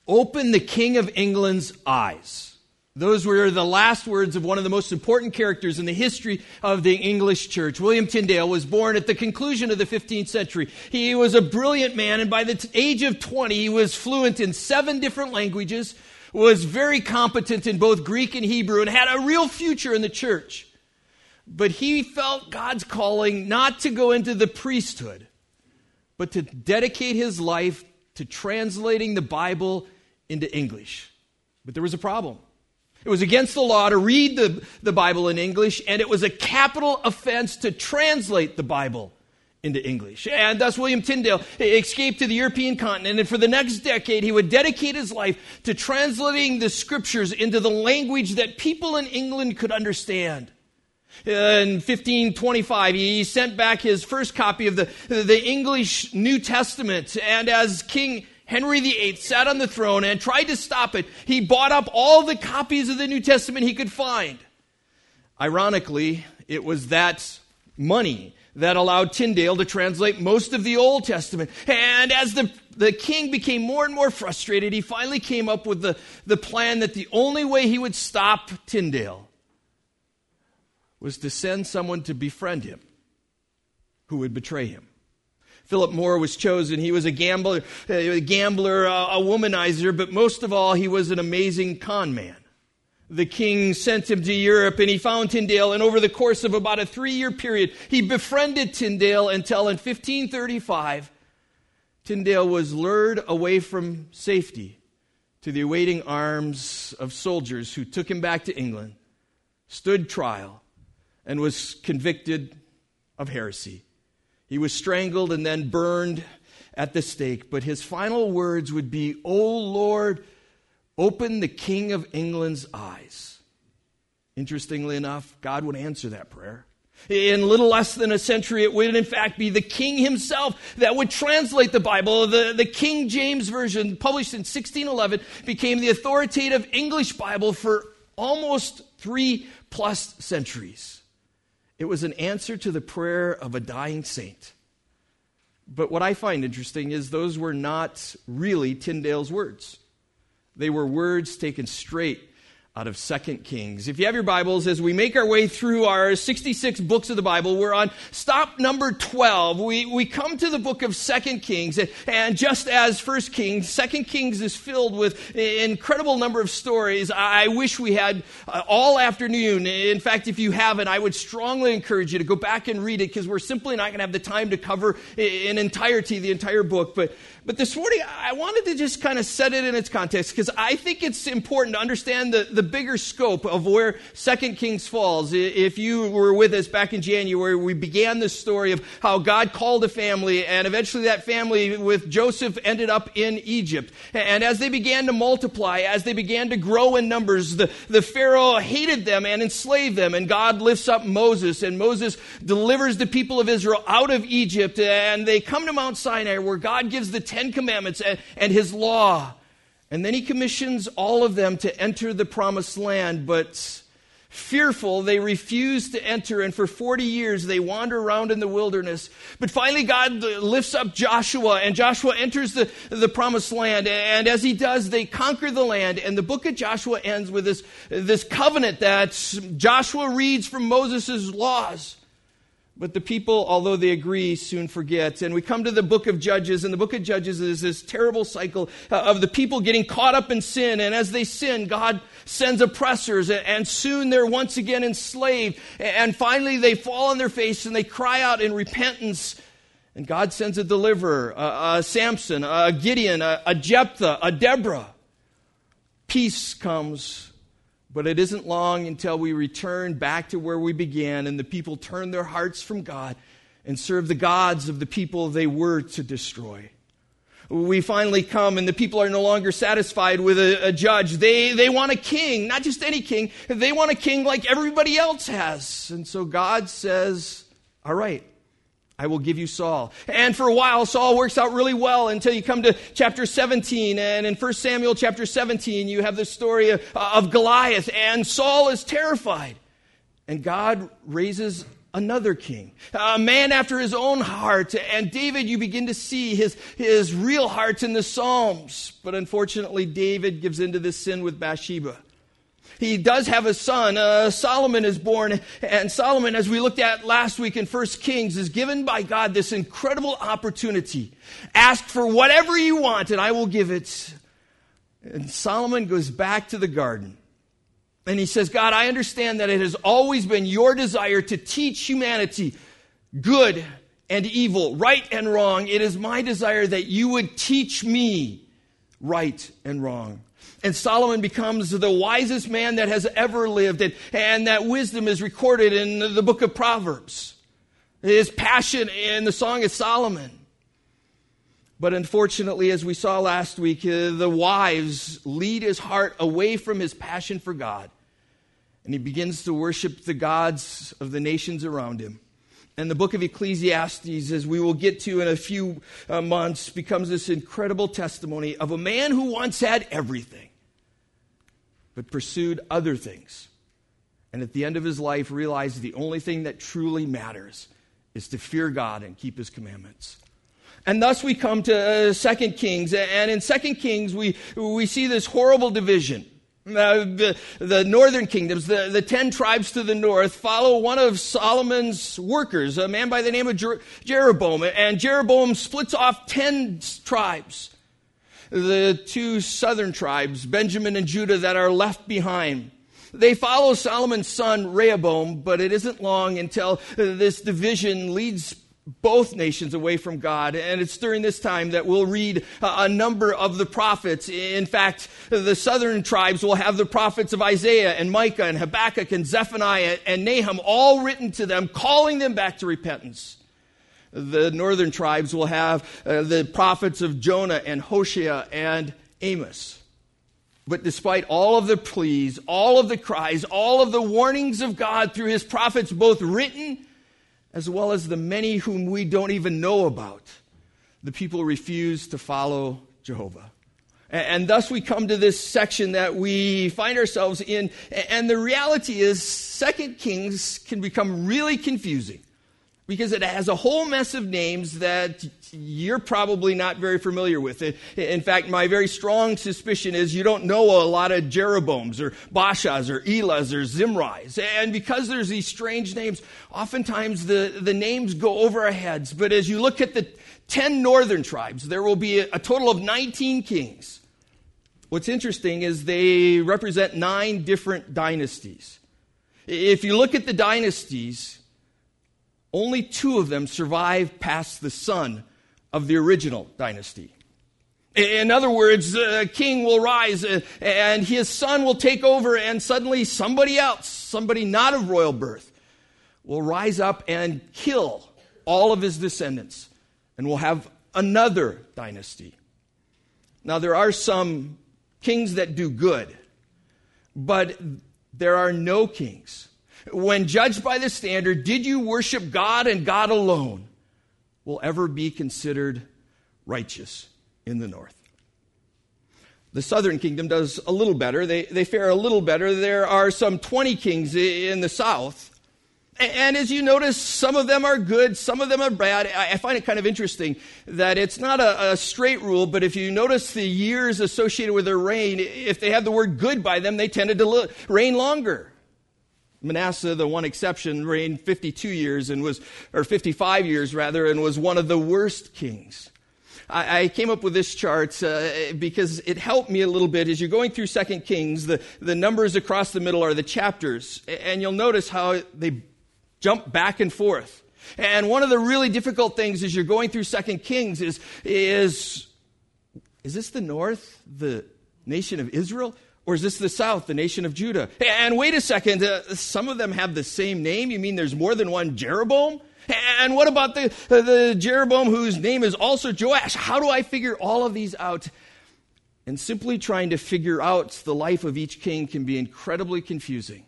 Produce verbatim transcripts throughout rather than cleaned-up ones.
Open the King of England's eyes. Those were the last words of one of the most important characters in the history of the English church. William Tyndale was born at the conclusion of the fifteenth century. He was a brilliant man, and by the t- age of twenty, he was fluent in seven different languages, was very competent in both Greek and Hebrew, and had a real future in the church. But he felt God's calling not to go into the priesthood, but to dedicate his life to translating the Bible into English. But there was a problem. It was against the law to read the, the Bible in English, and it was a capital offense to translate the Bible into English. And thus William Tyndale escaped to the European continent, and for the next decade he would dedicate his life to translating the scriptures into the language that people in England could understand. In fifteen twenty-five, he sent back his first copy of the, the English New Testament, and as King Henry the Eighth sat on the throne and tried to stop it, he bought up all the copies of the New Testament he could find. Ironically, it was that money that allowed Tyndale to translate most of the Old Testament. And as the, the king became more and more frustrated, he finally came up with the, the plan that the only way he would stop Tyndale was to send someone to befriend him who would betray him. Philip Moore was chosen. He was a gambler, a gambler, a womanizer, but most of all, he was an amazing con man. The king sent him to Europe, and he found Tyndale, and over the course of about a three-year period, he befriended Tyndale until in fifteen thirty-five, Tyndale was lured away from safety to the awaiting arms of soldiers who took him back to England, stood trial, and was convicted of heresy. He was strangled and then burned at the stake. But his final words would be, "O Lord, open the King of England's eyes." Interestingly enough, God would answer that prayer. In little less than a century, it would in fact be the king himself that would translate the Bible. The, the King James Version, published in sixteen eleven, became the authoritative English Bible for almost three plus centuries. It was an answer to the prayer of a dying saint. But what I find interesting is those were not really Tyndale's words. They were words taken straight out of Second Kings. If you have your Bibles, as we make our way through our sixty-six books of the Bible, we're on stop number twelve. We, we come to the book of Second Kings, and just as First Kings, Second Kings is filled with an incredible number of stories. I wish we had uh, all afternoon. In fact, if you haven't, I would strongly encourage you to go back and read it, because we're simply not going to have the time to cover in entirety the entire book. But But this morning, I wanted to just kind of set it in its context, because I think it's important to understand the, the bigger scope of where Second Kings falls. If you were with us back in January, we began this story of how God called a family, and eventually that family with Joseph ended up in Egypt. And as they began to multiply, as they began to grow in numbers, the, the Pharaoh hated them and enslaved them, and God lifts up Moses, and Moses delivers the people of Israel out of Egypt, and they come to Mount Sinai, where God gives the Ten Commandments and, and his law. And then he commissions all of them to enter the promised land, but fearful, they refuse to enter, and for forty years they wander around in the wilderness. But finally God lifts up Joshua, and Joshua enters the, the promised land, and as he does, they conquer the land. And the book of Joshua ends with this, this covenant that Joshua reads from Moses' laws. But the people, although they agree, soon forget. And we come to the book of Judges, and the book of Judges is this terrible cycle of the people getting caught up in sin. And as they sin, God sends oppressors, and soon they're once again enslaved. And finally they fall on their face and they cry out in repentance. And God sends a deliverer, a, a Samson, a Gideon, a, a Jephthah, a Deborah. Peace comes. But it isn't long until we return back to where we began, and the people turn their hearts from God and serve the gods of the people they were to destroy. We finally come, and the people are no longer satisfied with a, a judge. They, they want a king, not just any king. They want a king like everybody else has. And so God says, all right, I will give you Saul. And for a while, Saul works out really well until you come to chapter seventeen. And in First Samuel chapter seventeen, you have the story of, of Goliath. And Saul is terrified. And God raises another king, a man after his own heart. And David, you begin to see his, his real heart in the Psalms. But unfortunately, David gives into this sin with Bathsheba. He does have a son. Uh, Solomon is born. And Solomon, as we looked at last week in First Kings, is given by God this incredible opportunity. Ask for whatever you want and I will give it. And Solomon goes back to the garden. And he says, God, I understand that it has always been your desire to teach humanity good and evil, right and wrong. It is my desire that you would teach me right and wrong. And Solomon becomes the wisest man that has ever lived. And, and that wisdom is recorded in the book of Proverbs. His passion in the Song of Solomon. But unfortunately, as we saw last week, uh, the wives lead his heart away from his passion for God. And he begins to worship the gods of the nations around him. And the book of Ecclesiastes, as we will get to in a few uh, months, becomes this incredible testimony of a man who once had everything, but pursued other things. And at the end of his life, realized the only thing that truly matters is to fear God and keep his commandments. And thus we come to uh, Second Kings. And in Second Kings, we, we see this horrible division. Uh, the, the northern kingdoms, the, the ten tribes to the north, follow one of Solomon's workers, a man by the name of Jer- Jeroboam. And Jeroboam splits off ten tribes. The two southern tribes, Benjamin and Judah, that are left behind. They follow Solomon's son, Rehoboam, but it isn't long until this division leads both nations away from God. And it's during this time that we'll read a number of the prophets. In fact, the southern tribes will have the prophets of Isaiah and Micah and Habakkuk and Zephaniah and Nahum all written to them, calling them back to repentance. The northern tribes will have uh, the prophets of Jonah and Hosea and Amos. But despite all of the pleas, all of the cries, all of the warnings of God through his prophets, both written as well as the many whom we don't even know about, the people refuse to follow Jehovah. And thus we come to this section that we find ourselves in. And the reality is, Second Kings can become really confusing because it has a whole mess of names that you're probably not very familiar with. In fact, my very strong suspicion is you don't know a lot of Jeroboams or Baashas or Elas or Zimris. And because there's these strange names, oftentimes the, the names go over our heads. But as you look at the ten northern tribes, there will be a, a total of nineteen kings. What's interesting is they represent nine different dynasties. If you look at the dynasties, only two of them survive past the son of the original dynasty. In other words, a king will rise and his son will take over, and suddenly somebody else, somebody not of royal birth, will rise up and kill all of his descendants, and we'll have another dynasty. Now, there are some kings that do good, but there are no kings. When judged by the standard, did you worship God and God alone, will ever be considered righteous in the north. The southern kingdom does a little better. They, they fare a little better. There are some twenty kings in the south. And as you notice, some of them are good, some of them are bad. I find it kind of interesting that it's not a, a straight rule, but if you notice the years associated with their reign, if they have the word good by them, they tended to li- reign longer. Manasseh, the one exception, reigned fifty-two years and was, or fifty-five years rather, and was one of the worst kings. I, I came up with this chart uh, because it helped me a little bit. As you're going through Second Kings, the, the numbers across the middle are the chapters, and you'll notice how they jump back and forth. And one of the really difficult things as you're going through Second Kings is, is, is this the north, the nation of Israel? Or is this the south, the nation of Judah? And wait a second, uh, some of them have the same name? You mean there's more than one Jeroboam? And what about the, uh, the Jeroboam whose name is also Joash? How do I figure all of these out? And simply trying to figure out the life of each king can be incredibly confusing.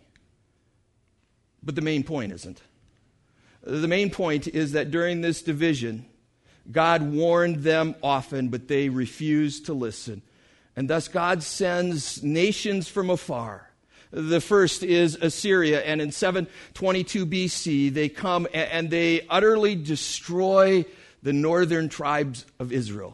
But the main point isn't. The main point is that during this division, God warned them often, but they refused to listen. And thus God sends nations from afar, The first is Assyria, and in seven twenty-two B C, they come and they utterly destroy the northern tribes of Israel.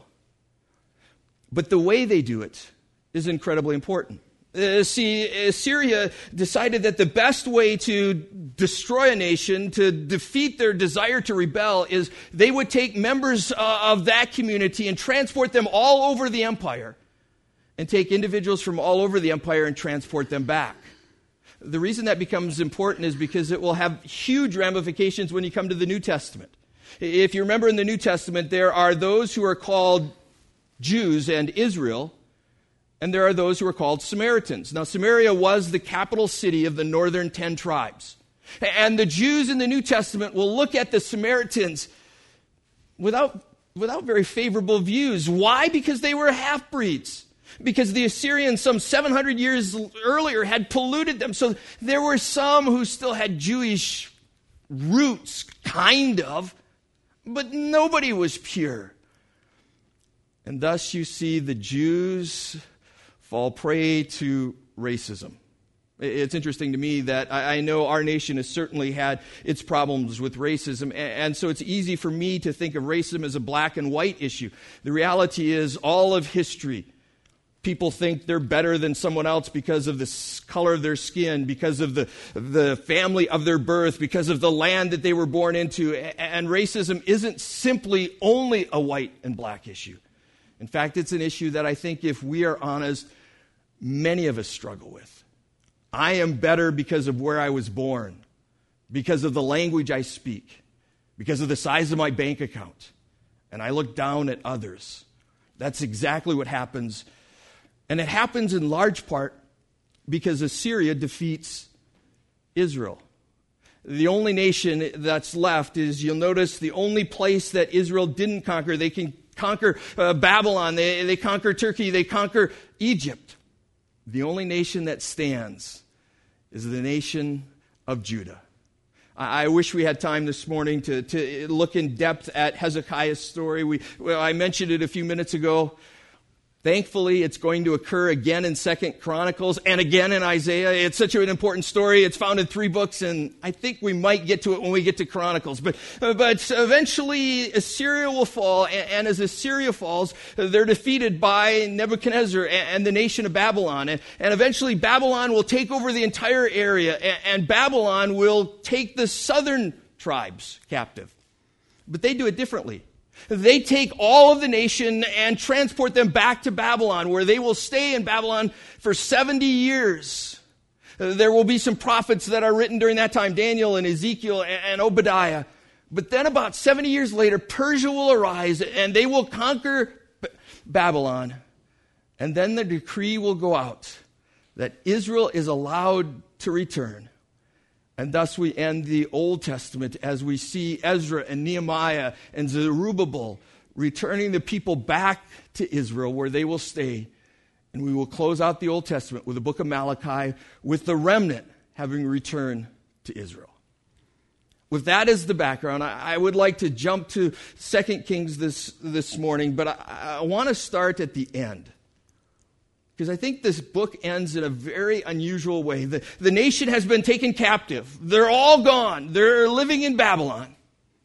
But the way they do it is incredibly important. Uh, see, Assyria decided that the best way to destroy a nation, to defeat their desire to rebel, is they would take members uh, of that community and transport them all over the empire, and take individuals from all over the empire and transport them back. The reason that becomes important is because it will have huge ramifications when you come to the New Testament. If you remember in the New Testament, there are those who are called Jews and Israel, and there are those who are called Samaritans. Now, Samaria was the capital city of the northern ten tribes. And the Jews in the New Testament will look at the Samaritans without, without very favorable views. Why? Because they were half-breeds. Because the Assyrians some seven hundred years earlier had polluted them. So there were some who still had Jewish roots, kind of, but nobody was pure. And thus you see the Jews fall prey to racism. It's interesting to me that I know our nation has certainly had its problems with racism, and so it's easy for me to think of racism as a black and white issue. The reality is, all of history, people think they're better than someone else because of the color of their skin, because of the, the family of their birth, because of the land that they were born into, and racism isn't simply only a white and black issue. In fact, it's an issue that I think, if we are honest, many of us struggle with. I am better because of where I was born, because of the language I speak, because of the size of my bank account, and I look down at others. That's exactly what happens, and it happens in large part because Assyria defeats Israel. The only nation that's left is, you'll notice, the only place that Israel didn't conquer. They can conquer uh, Babylon, they, they conquer Turkey, they conquer Egypt. The only nation that stands is the nation of Judah. I, I wish we had time this morning to, to look in depth at Hezekiah's story. We, well, I mentioned it a few minutes ago. Thankfully, it's going to occur again in Second Chronicles and again in Isaiah. It's such an important story. It's found in three books, and I think we might get to it when we get to Chronicles. But, but eventually, Assyria will fall, and, and as Assyria falls, they're defeated by Nebuchadnezzar and, and the nation of Babylon. And, and eventually, Babylon will take over the entire area, and, and Babylon will take the southern tribes captive. But they do it differently. They take all of the nation and transport them back to Babylon, where they will stay in Babylon for seventy years. There will be some prophets that are written during that time, Daniel and Ezekiel and Obadiah. But then about seventy years later, Persia will arise and they will conquer Babylon. And then the decree will go out that Israel is allowed to return. And thus we end the Old Testament as we see Ezra and Nehemiah and Zerubbabel returning the people back to Israel, where they will stay. And we will close out the Old Testament with the book of Malachi, with the remnant having returned to Israel. With that as the background, I would like to jump to Second Kings this, this morning, but I, I want to start at the end. Because I think this book ends in a very unusual way. The, the nation has been taken captive. They're all gone. They're living in Babylon.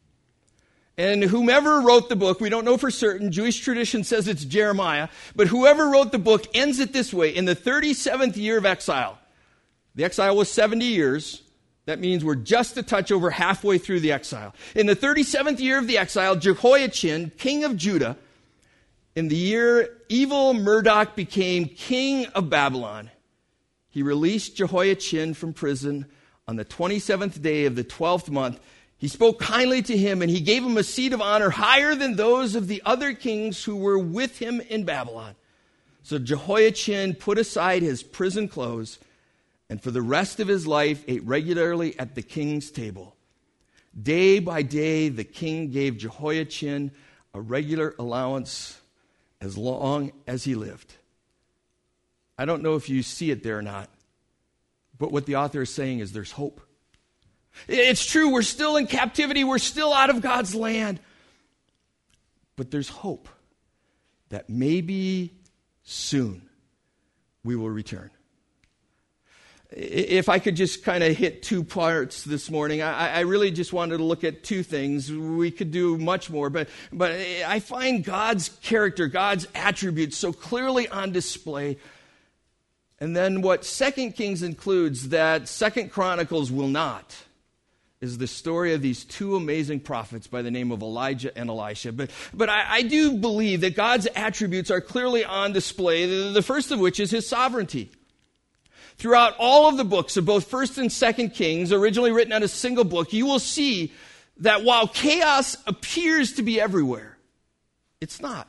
And whomever wrote the book, we don't know for certain. Jewish tradition says it's Jeremiah. But whoever wrote the book ends it this way. In the thirty-seventh year of exile, the exile was seventy years. That means we're just a touch over halfway through the exile. In the thirty-seventh year of the exile, Jehoiachin, king of Judah, in the year evil Marduk became king of Babylon, he released Jehoiachin from prison on the twenty-seventh day of the twelfth month. He spoke kindly to him, and he gave him a seat of honor higher than those of the other kings who were with him in Babylon. So Jehoiachin put aside his prison clothes, and for the rest of his life ate regularly at the king's table. Day by day, the king gave Jehoiachin a regular allowance as long as he lived. I don't know if you see it there or not, but what the author is saying is there's hope. It's true, we're still in captivity, we're still out of God's land, but there's hope that maybe soon we will return. if I could just kind of hit two parts this morning, I, I really just wanted to look at two things. We could do much more, but, but I find God's character, God's attributes so clearly on display. And then what Second Kings includes that Second Chronicles will not is the story of these two amazing prophets by the name of Elijah and Elisha. But, but I, I do believe that God's attributes are clearly on display, the, the first of which is his sovereignty. Throughout all of the books of both First and Second Kings, originally written on a single book, you will see that while chaos appears to be everywhere, it's not.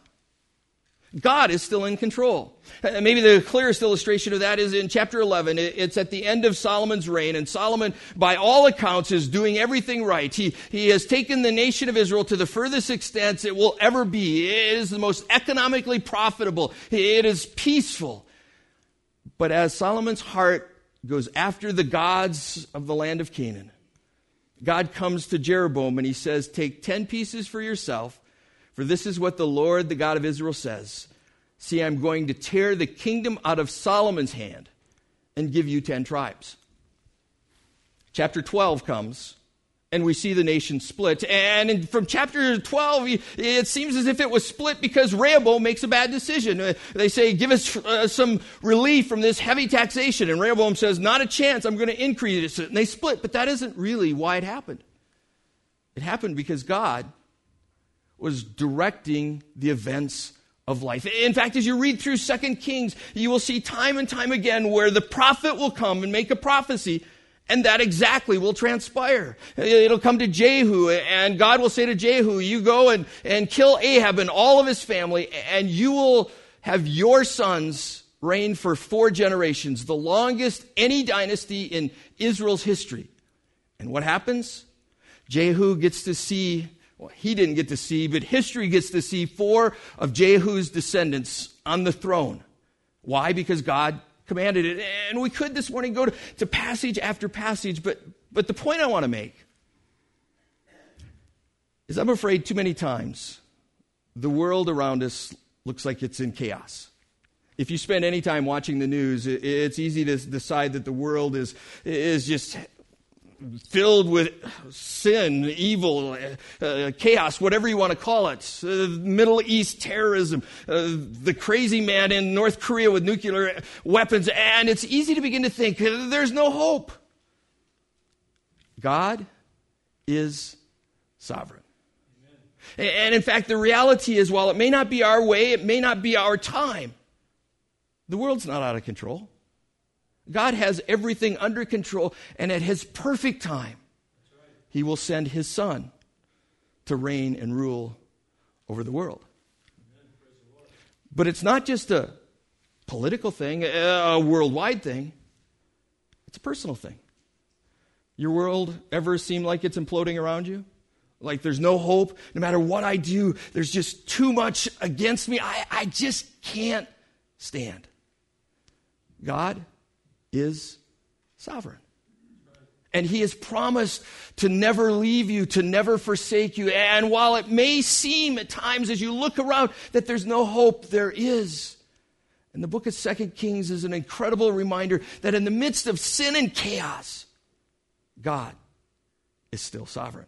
God is still in control. Maybe the clearest illustration of that is in chapter eleven. It's at the end of Solomon's reign, and Solomon, by all accounts, is doing everything right. He, he has taken the nation of Israel to the furthest extent it will ever be. It is the most economically profitable. It is peaceful. But as Solomon's heart goes after the gods of the land of Canaan, God comes to Jeroboam and he says, take ten pieces for yourself, for this is what the Lord, the God of Israel, says. See, I'm going to tear the kingdom out of Solomon's hand and give you ten tribes. Chapter twelve comes, and we see the nation split. And in, from chapter twelve, it seems as if it was split because Rehoboam makes a bad decision. They say, give us uh, some relief from this heavy taxation. And Rehoboam says, not a chance, I'm going to increase it. And they split, but that isn't really why it happened. It happened because God was directing the events of life. In fact, as you read through Second Kings, you will see time and time again where the prophet will come and make a prophecy, and that exactly will transpire. It'll come to Jehu, and God will say to Jehu, you go and, and kill Ahab and all of his family, and you will have your sons reign for four generations, the longest any dynasty in Israel's history. And what happens? Jehu gets to see, well, he didn't get to see, but history gets to see four of Jehu's descendants on the throne. Why? Because God commanded it. And we could this morning go to, to passage after passage, but, but the point I want to make is I'm afraid too many times the world around us looks like it's in chaos. If you spend any time watching the news, it, it's easy to decide that the world is, is just filled with sin, evil, uh, chaos, whatever you want to call it. Uh, Middle East terrorism, uh, the crazy man in North Korea with nuclear weapons, and it's easy to begin to think there's no hope. God is sovereign. Amen. And in fact, the reality is, while it may not be our way, it may not be our time, the world's not out of control. God has everything under control, and at his perfect time, he will send his son to reign and rule over the world. But it's not just a political thing, a worldwide thing. It's a personal thing. Your world ever seem like it's imploding around you? Like there's no hope? No matter what I do, there's just too much against me. I, I just can't stand. God is sovereign. And he has promised to never leave you, to never forsake you. And while it may seem at times as you look around that there's no hope, there is. And the book of Second Kings is an incredible reminder that in the midst of sin and chaos, God is still sovereign.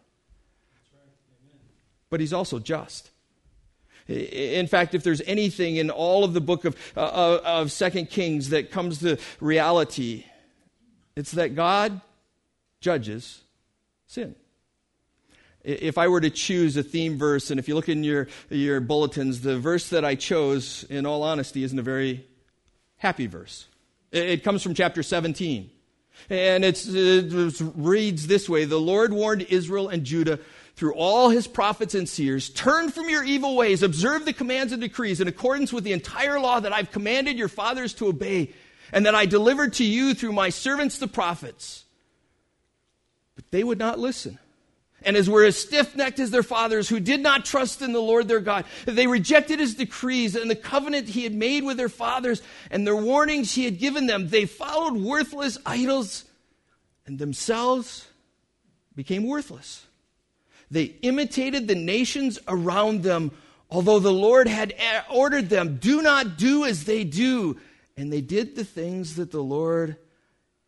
But he's also just. In fact, if there's anything in all of the book of, uh, of Second Kings that comes to reality, it's that God judges sin. If I were to choose a theme verse, and if you look in your, your bulletins, the verse that I chose, in all honesty, isn't a very happy verse. It comes from chapter seventeen. And it's, it reads this way: the Lord warned Israel and Judah through all his prophets and seers, turn from your evil ways, observe the commands and decrees in accordance with the entire law that I've commanded your fathers to obey, and that I delivered to you through my servants the prophets. But they would not listen, and as were as stiff-necked as their fathers, who did not trust in the Lord their God. They rejected his decrees and the covenant he had made with their fathers, and the warnings he had given them. They followed worthless idols, and themselves became worthless. They imitated the nations around them, although the Lord had ordered them, do not do as they do. And they did the things that the Lord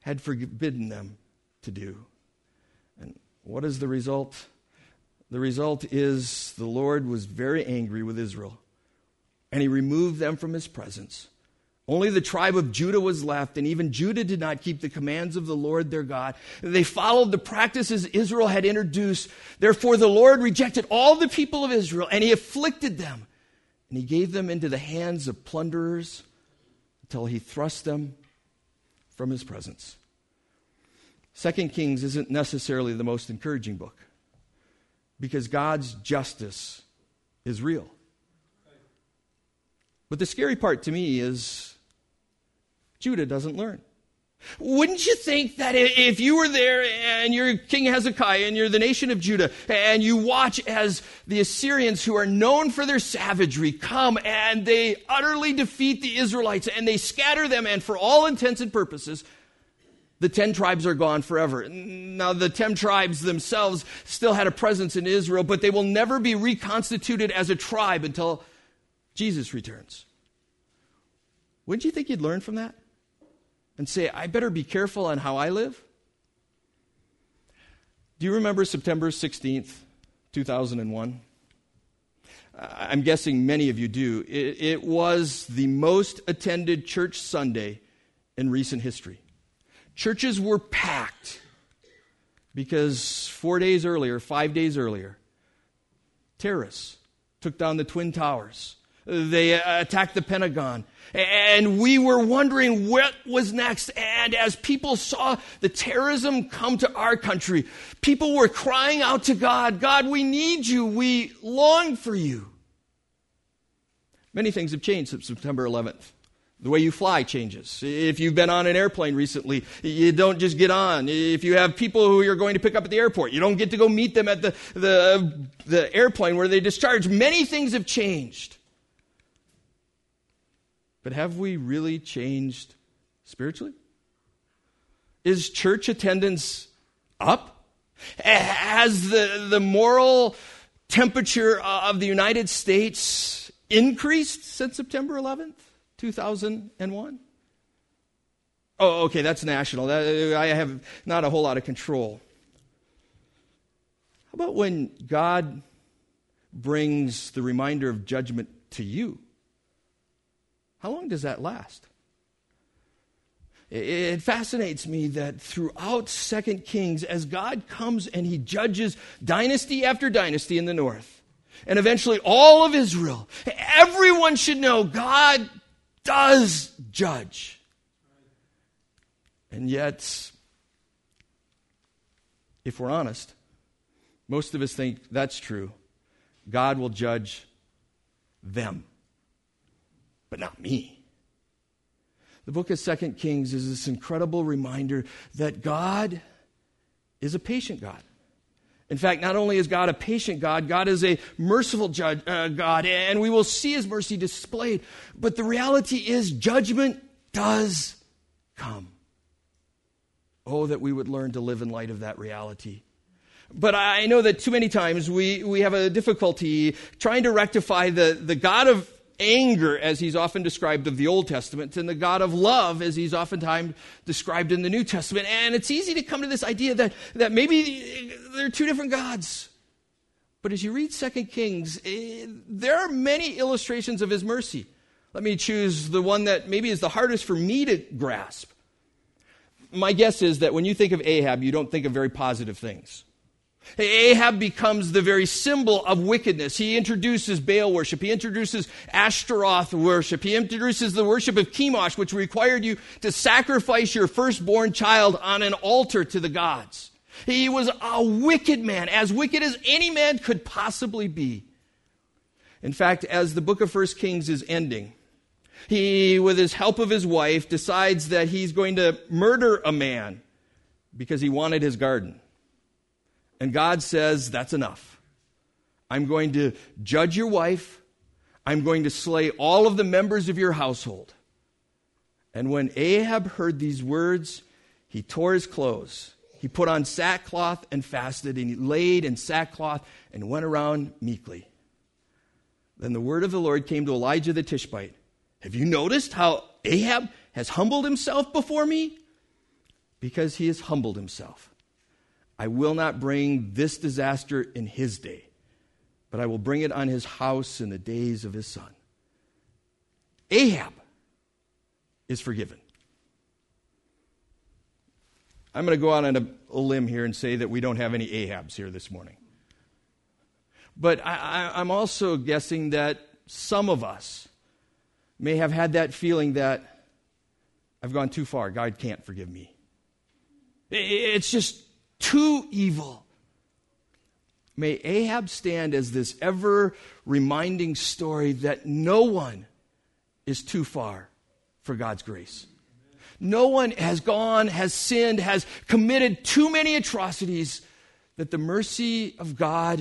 had forbidden them to do. And what is the result? The result is the Lord was very angry with Israel, and he removed them from his presence. Only the tribe of Judah was left, and even Judah did not keep the commands of the Lord their God. They followed the practices Israel had introduced. Therefore, the Lord rejected all the people of Israel, and he afflicted them. And he gave them into the hands of plunderers until he thrust them from his presence. Second Kings isn't necessarily the most encouraging book, because God's justice is real. But the scary part to me is Judah doesn't learn. Wouldn't you think that if you were there and you're King Hezekiah and you're the nation of Judah and you watch as the Assyrians, who are known for their savagery, come and they utterly defeat the Israelites and they scatter them, and for all intents and purposes, the ten tribes are gone forever. Now, the ten tribes themselves still had a presence in Israel, but they will never be reconstituted as a tribe until Jesus returns. Wouldn't you think you'd learn from that? And say, I better be careful on how I live? Do you remember September sixteenth, two thousand one? I'm guessing many of you do. It, it was the most attended church Sunday in recent history. Churches were packed because four days earlier, five days earlier, terrorists took down the Twin Towers. They attacked the Pentagon. And we were wondering what was next. And as people saw the terrorism come to our country, people were crying out to God, God, we need you. We long for you. Many things have changed since September eleventh. The way you fly changes. If you've been on an airplane recently, you don't just get on. If you have people who you're going to pick up at the airport, you don't get to go meet them at the, the, the airplane where they discharge. Many things have changed. But have we really changed spiritually? Is church attendance up? Has the, the moral temperature of the United States increased since September eleventh, two thousand one? Oh, okay, that's national. I have not a whole lot of control. How about when God brings the reminder of judgment to you? How long does that last? It fascinates me that throughout Second Kings, as God comes and he judges dynasty after dynasty in the north, and eventually all of Israel, everyone should know God does judge. And yet, if we're honest, most of us think that's true. God will judge them, but not me. The book of Second Kings is this incredible reminder that God is a patient God. In fact, not only is God a patient God, God is a merciful judge, uh, God, and we will see his mercy displayed. But the reality is judgment does come. Oh, that we would learn to live in light of that reality. But I know that too many times we, we have a difficulty trying to rectify the, the God of anger, as he's often described of the Old Testament, and the God of love, as he's oftentimes described in the New Testament. And it's easy to come to this idea that, that maybe they're two different gods. But as you read Second Kings, eh, there are many illustrations of his mercy. Let me choose the one that maybe is the hardest for me to grasp. My guess is that when you think of Ahab, you don't think of very positive things. Ahab becomes the very symbol of wickedness. He introduces Baal worship. He introduces Ashtaroth worship. He introduces the worship of Chemosh, which required you to sacrifice your firstborn child on an altar to the gods. He was a wicked man, as wicked as any man could possibly be. In fact, as the book of First Kings is ending, he, with his help of his wife, decides that he's going to murder a man because he wanted his garden. And God says, that's enough. I'm going to judge your wife. I'm going to slay all of the members of your household. And when Ahab heard these words, he tore his clothes. He put on sackcloth and fasted, and he laid in sackcloth and went around meekly. Then the word of the Lord came to Elijah the Tishbite. Have you noticed how Ahab has humbled himself before me? because he has humbled himself, I will not bring this disaster in his day, but I will bring it on his house in the days of his son. Ahab is forgiven. I'm going to go out on a, a limb here and say that we don't have any Ahabs here this morning. But I, I, I'm also guessing that some of us may have had that feeling that I've gone too far. God can't forgive me. It's just too evil. May Ahab stand as this ever-reminding story that no one is too far for God's grace. No one has gone, has sinned, has committed too many atrocities that the mercy of God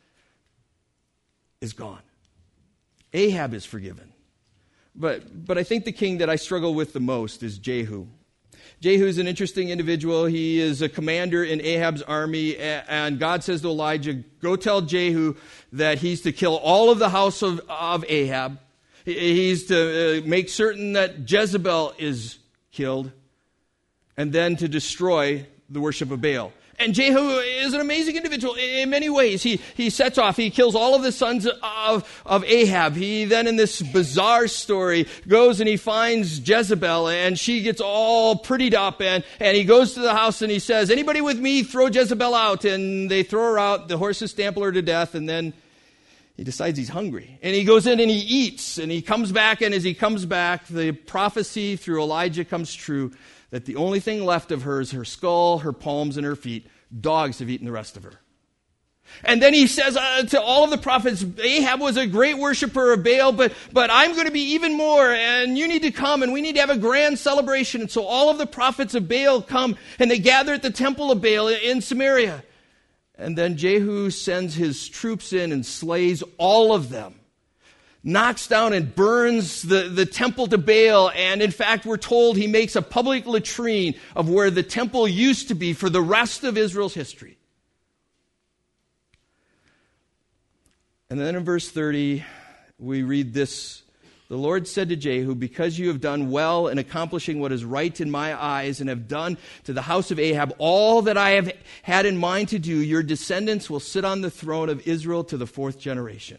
is gone. Ahab is forgiven. But, but I think the king that I struggle with the most is Jehu. Jehu is an interesting individual. He is a commander in Ahab's army, and God says to Elijah, go tell Jehu that he's to kill all of the house of, of Ahab. He's to make certain that Jezebel is killed, and then to destroy the worship of Baal. And Jehu is an amazing individual in many ways. He he sets off, he kills all of the sons of, of Ahab. He then, in this bizarre story, goes and he finds Jezebel, and she gets all prettied up, and, and he goes to the house and he says, anybody with me, throw Jezebel out. And they throw her out, the horses stample her to death, and then he decides he's hungry. And he goes in and he eats, and he comes back, and as he comes back, the prophecy through Elijah comes true that the only thing left of her is her skull, her palms, and her feet. Dogs have eaten the rest of her. And then he says uh, to all of the prophets, Ahab was a great worshiper of Baal, but, but I'm going to be even more, and you need to come, and we need to have a grand celebration. And so all of the prophets of Baal come, and they gather at the temple of Baal in Samaria. And then Jehu sends his troops in and slays all of them. Knocks down and burns the, the temple to Baal. And in fact, we're told he makes a public latrine of where the temple used to be for the rest of Israel's history. And then in verse thirty, we read this. The Lord said to Jehu, because you have done well in accomplishing what is right in my eyes and have done to the house of Ahab all that I have had in mind to do, your descendants will sit on the throne of Israel to the fourth generation.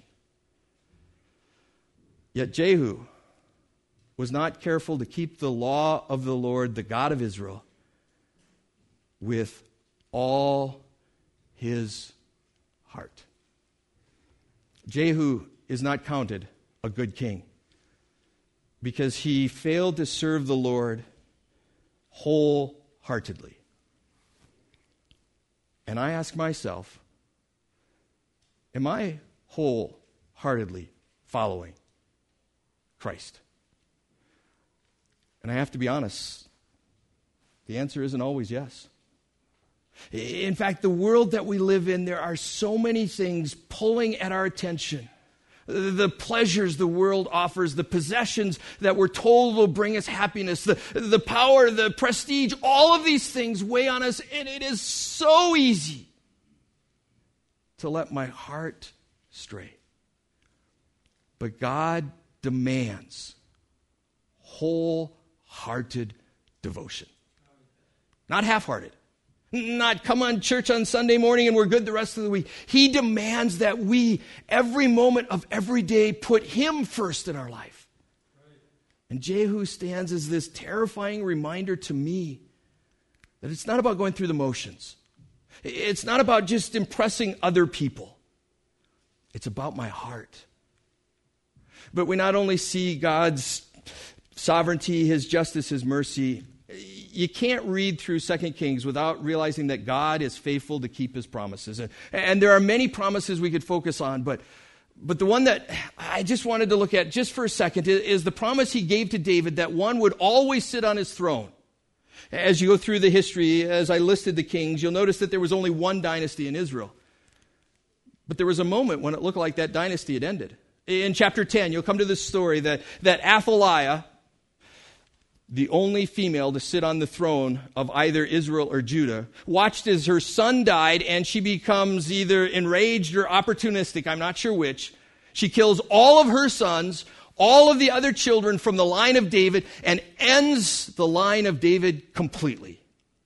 Yet Jehu was not careful to keep the law of the Lord, the God of Israel, with all his heart. Jehu is not counted a good king because he failed to serve the Lord wholeheartedly. And I ask myself, am I wholeheartedly following Christ? And I have to be honest, the answer isn't always yes. In fact, the world that we live in, there are so many things pulling at our attention. The pleasures the world offers, the possessions that we're told will bring us happiness, the, the power, the prestige, all of these things weigh on us, and it is so easy to let my heart stray. But God demands wholehearted devotion. Not half-hearted. Not come on church on Sunday morning and we're good the rest of the week. He demands that we, every moment of every day, put him first in our life. And Jehu stands as this terrifying reminder to me that it's not about going through the motions. It's not about just impressing other people. It's about my heart. But we not only see God's sovereignty, his justice, his mercy. You can't read through Second Kings without realizing that God is faithful to keep his promises. And, and there are many promises we could focus on, but, but the one that I just wanted to look at just for a second is, is the promise he gave to David that one would always sit on his throne. As you go through the history, as I listed the kings, you'll notice that there was only one dynasty in Israel. But there was a moment when it looked like that dynasty had ended. In chapter ten, you'll come to this story that, that Athaliah, the only female to sit on the throne of either Israel or Judah, watched as her son died, and she becomes either enraged or opportunistic, I'm not sure which. She kills all of her sons, all of the other children from the line of David, and ends the line of David completely.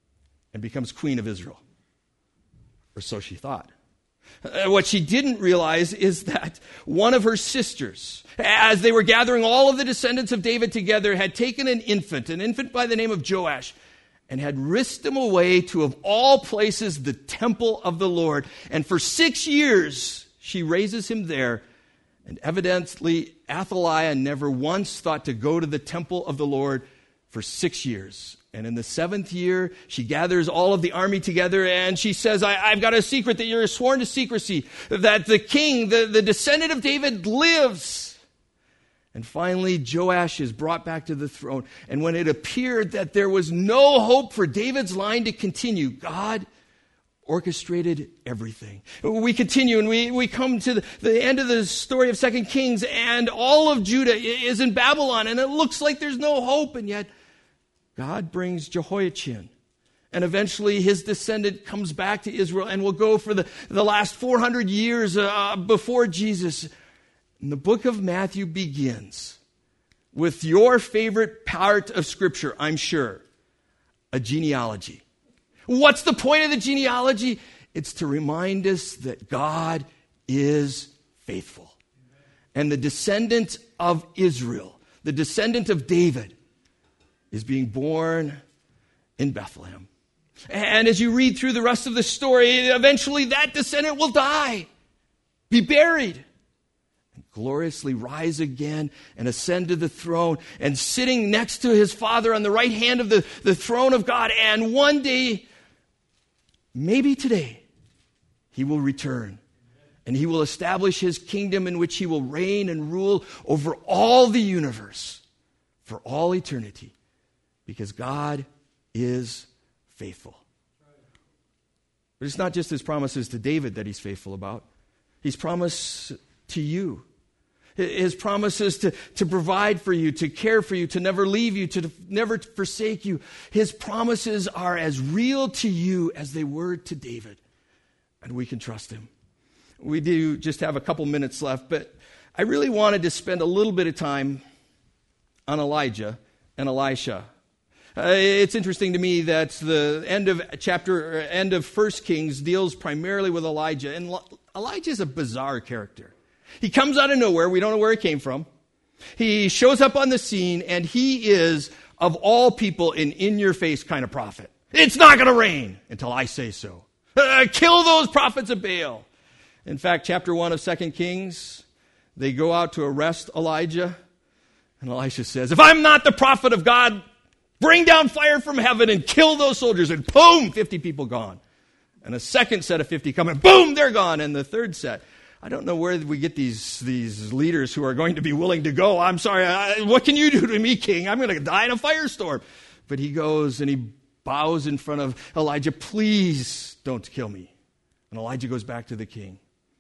and becomes queen of Israel. Or so she thought. Uh, what she didn't realize is that one of her sisters, as they were gathering all of the descendants of David together, had taken an infant, an infant by the name of Joash, and had whisked him away to, of all places, the temple of the Lord. And for six years, she raises him there. And evidently, Athaliah never once thought to go to the temple of the Lord for six years. And in the seventh year, she gathers all of the army together and she says, I, I've got a secret that you're sworn to secrecy, that the king, the, the descendant of David lives. And finally, Joash is brought back to the throne. And when it appeared that there was no hope for David's line to continue, God orchestrated everything. We continue and we, we come to the, the end of the story of Second Kings, and all of Judah is in Babylon, and it looks like there's no hope, and yet God brings Jehoiachin, and eventually his descendant comes back to Israel and will go for the, the last four hundred years uh, before Jesus. And the book of Matthew begins with your favorite part of Scripture, I'm sure, a genealogy. What's the point of the genealogy? It's to remind us that God is faithful. And the descendant of Israel, the descendant of David, is being born in Bethlehem. And as you read through the rest of the story, eventually that descendant will die, be buried, and gloriously rise again and ascend to the throne, and sitting next to his Father on the right hand of the, the throne of God. And one day, maybe today, he will return. And he will establish his kingdom in which he will reign and rule over all the universe for all eternity. Because God is faithful. But it's not just his promises to David that he's faithful about. He's promised to you. His promises to, to provide for you, to care for you, to never leave you, to never forsake you. His promises are as real to you as they were to David. And we can trust him. We do just have a couple minutes left, but I really wanted to spend a little bit of time on Elijah and Elisha. Uh, it's interesting to me that the end of chapter, end of First Kings deals primarily with Elijah. And Elijah is a bizarre character. He comes out of nowhere. We don't know where he came from. He shows up on the scene, and he is, of all people, an in-your-face kind of prophet. It's not going to rain until I say so. Uh, kill those prophets of Baal. In fact, chapter one of Second Kings, they go out to arrest Elijah. And Elisha says, if I'm not the prophet of God, bring down fire from heaven and kill those soldiers. And boom, fifty people gone. And a second set of fifty come and boom, they're gone. And the third set. I don't know where we get these, these leaders who are going to be willing to go. I'm sorry, I, what can you do to me, king? I'm going to die in a firestorm. But he goes and he bows in front of Elijah. Please don't kill me. And Elijah goes back to the king.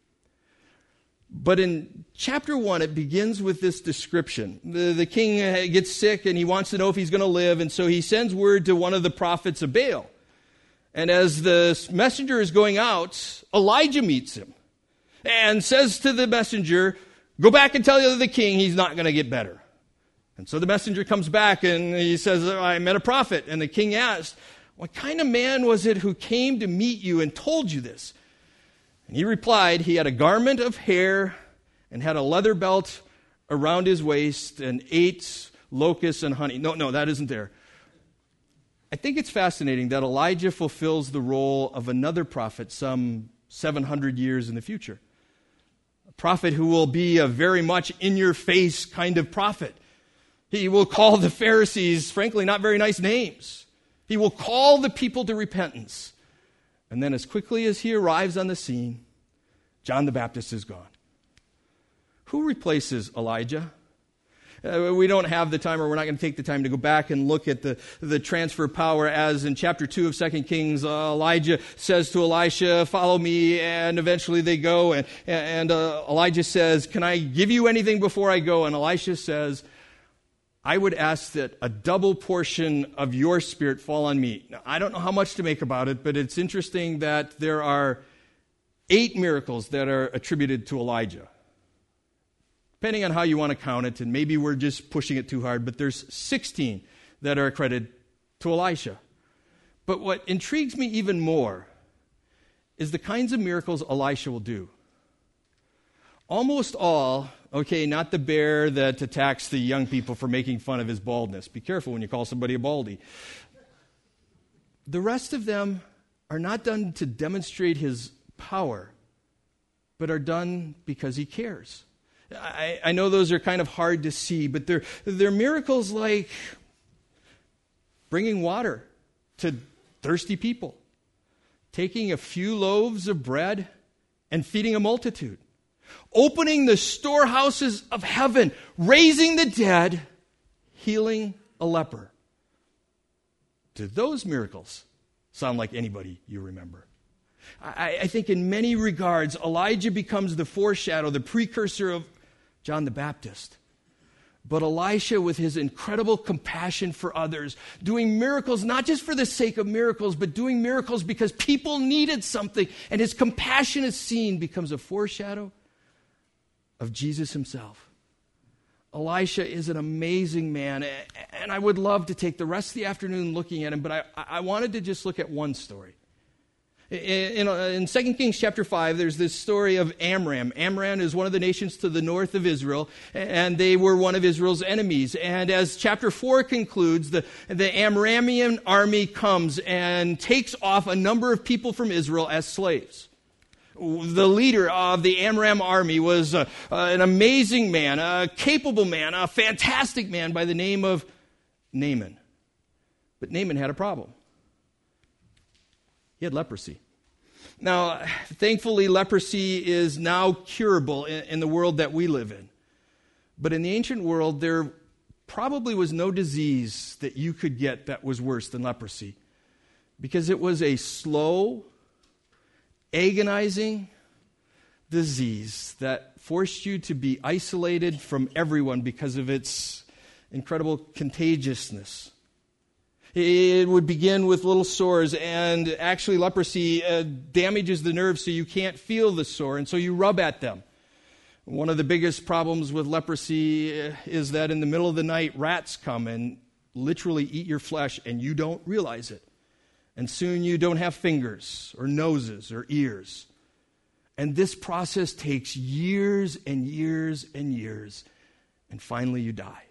But in chapter one, it begins with this description. The, the king gets sick and he wants to know if he's going to live. And so he sends word to one of the prophets of Baal. And as the messenger is going out, Elijah meets him and says to the messenger, go back and tell the king he's not going to get better. And so the messenger comes back and he says, I met a prophet. And the king asked, what kind of man was it who came to meet you and told you this? And he replied, he had a garment of hair and had a leather belt around his waist and ate locusts and honey. No, no, that isn't there. I think it's fascinating that Elijah fulfills the role of another prophet some seven hundred years in the future. A prophet who will be a very much in-your-face kind of prophet. He will call the Pharisees, frankly, not very nice names. He will call the people to repentance. And then as quickly as he arrives on the scene, John the Baptist is gone. Who replaces Elijah? Uh, we don't have the time, or we're not going to take the time to go back and look at the, the transfer of power. As in chapter two of Second Kings, uh, Elijah says to Elisha, follow me, and eventually they go. And, and uh, Elijah says, can I give you anything before I go? And Elisha says, I would ask that a double portion of your spirit fall on me. Now, I don't know how much to make about it, but it's interesting that there are eight miracles that are attributed to Elijah. Depending on how you want to count it, and maybe we're just pushing it too hard, but there's sixteen that are accredited to Elisha. But what intrigues me even more is the kinds of miracles Elisha will do. Almost all, okay, not the bear that attacks the young people for making fun of his baldness. Be careful when you call somebody a baldy. The rest of them are not done to demonstrate his power, but are done because he cares. I, I know those are kind of hard to see, but they're, they're miracles like bringing water to thirsty people, taking a few loaves of bread and feeding a multitude, opening the storehouses of heaven, raising the dead, healing a leper. Do those miracles sound like anybody you remember? I, I think in many regards, Elijah becomes the foreshadow, the precursor of John the Baptist. But Elisha, with his incredible compassion for others, doing miracles not just for the sake of miracles, but doing miracles because people needed something, and his compassion is seen, becomes a foreshadow of Jesus himself. Elisha is an amazing man, and I would love to take the rest of the afternoon looking at him, but I, I wanted to just look at one story. In, in, in Second Kings chapter five, there's this story of Amram. Amram is one of the nations to the north of Israel, and they were one of Israel's enemies. And as chapter four concludes, the, the Amramian army comes and takes off a number of people from Israel as slaves. The leader of the Amram army was uh, uh, an amazing man, a capable man, a fantastic man by the name of Naaman. But Naaman had a problem. He had leprosy. Now, thankfully, leprosy is now curable in, in the world that we live in. But in the ancient world, there probably was no disease that you could get that was worse than leprosy, because it was a slow, agonizing disease that forced you to be isolated from everyone because of its incredible contagiousness. It would begin with little sores, and actually leprosy uh, damages the nerves so you can't feel the sore, and so you rub at them. One of the biggest problems with leprosy is that in the middle of the night, rats come and literally eat your flesh, and you don't realize it. And soon you don't have fingers or noses or ears. And this process takes years and years and years, and finally you die.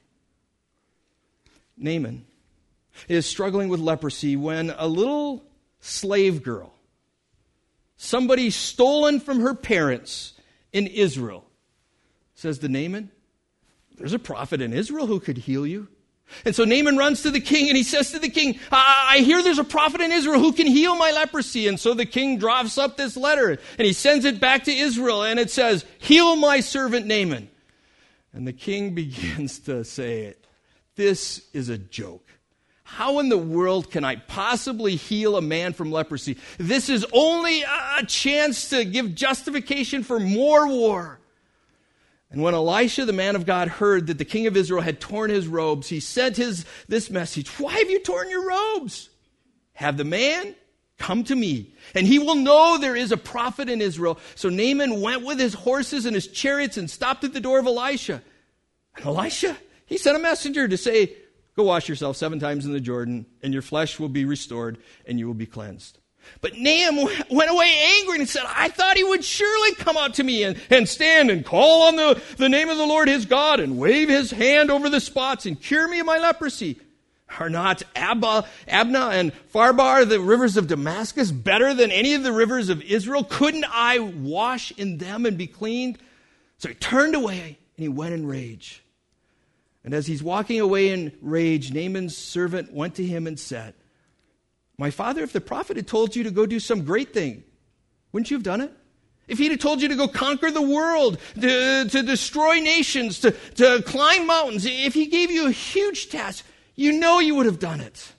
Naaman is struggling with leprosy when a little slave girl, somebody stolen from her parents in Israel, says to Naaman, "There's a prophet in Israel who could heal you." And so Naaman runs to the king and he says to the king, I, I hear there's a prophet in Israel who can heal my leprosy. And so the king drafts up this letter and he sends it back to Israel, and it says, "Heal my servant Naaman." And the king begins to say, "This is a joke. How in the world can I possibly heal a man from leprosy? This is only a chance to give justification for more war." And when Elisha, the man of God, heard that the king of Israel had torn his robes, he sent his this message, "Why have you torn your robes? Have the man come to me, and he will know there is a prophet in Israel." So Naaman went with his horses and his chariots and stopped at the door of Elisha. And Elisha, he sent a messenger to say, "Go wash yourself seven times in the Jordan, and your flesh will be restored, and you will be cleansed." But Naaman went away angry and said, "I thought he would surely come out to me and, and stand and call on the, the name of the Lord his God and wave his hand over the spots and cure me of my leprosy. Are not Abba, Abna and Pharpar, the rivers of Damascus, better than any of the rivers of Israel? Couldn't I wash in them and be cleaned?" So he turned away and he went in rage. And as he's walking away in rage, Naaman's servant went to him and said, "My father, if the prophet had told you to go do some great thing, wouldn't you have done it? If he'd have told you to go conquer the world, to, to destroy nations, to, to climb mountains, if he gave you a huge task, you know you would have done it.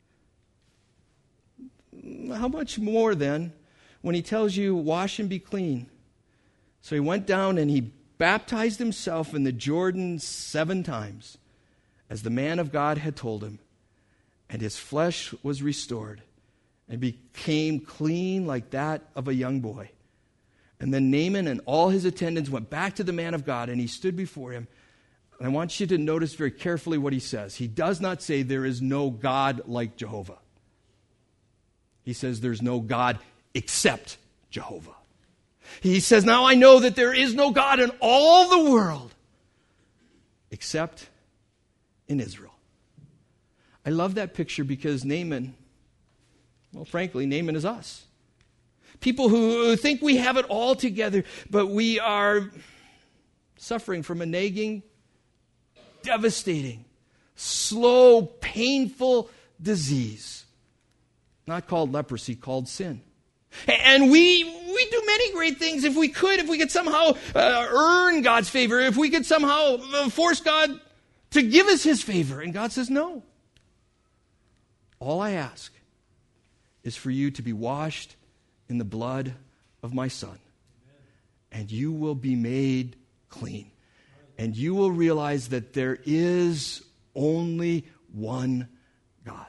How much more then when he tells you, wash and be clean?" So he went down and he baptized himself in the Jordan seven times, as the man of God had told him. And his flesh was restored and became clean like that of a young boy. And then Naaman and all his attendants went back to the man of God, and he stood before him. And I want you to notice very carefully what he says. He does not say there is no God like Jehovah. He says there's no God except Jehovah. He says, now I know that there is no God in all the world except in Israel. I love that picture because Naaman, well, frankly, Naaman is us. People who think we have it all together, but we are suffering from a nagging, devastating, slow, painful disease, not called leprosy, called sin. And we we do many great things if we could, if we could somehow uh, earn God's favor, if we could somehow uh, force God to give us his favor. And God says, no. All I ask is for you to be washed in the blood of my Son, and you will be made clean. And you will realize that there is only one God.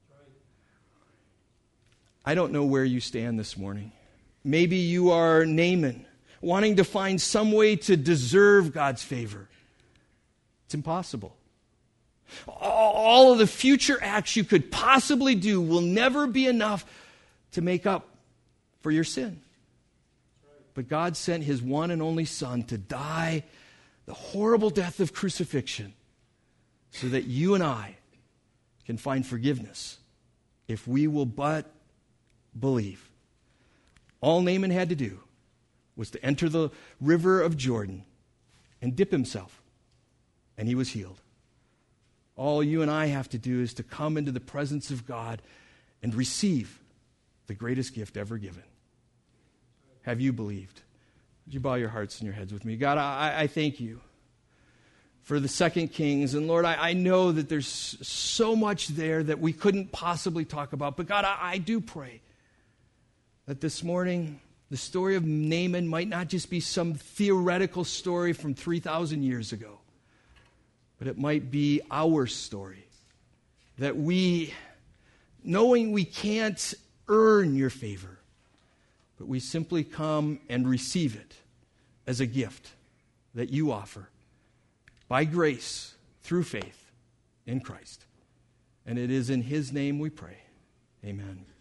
I don't know where you stand this morning. Maybe you are Naaman, wanting to find some way to deserve God's favor. It's impossible. All of the future acts you could possibly do will never be enough to make up for your sin. But God sent his one and only Son to die the horrible death of crucifixion so that you and I can find forgiveness if we will but believe. All Naaman had to do was to enter the river of Jordan and dip himself, and he was healed. All you and I have to do is to come into the presence of God and receive the greatest gift ever given. Have you believed? Would you bow your hearts and your heads with me? God, I, I thank you for the Second Kings. And Lord, I, I know that there's so much there that we couldn't possibly talk about. But God, I, I do pray that this morning the story of Naaman might not just be some theoretical story from three thousand years ago, but it might be our story. That we, knowing we can't earn your favor, but we simply come and receive it as a gift that you offer by grace through faith in Christ. And it is in his name we pray. Amen.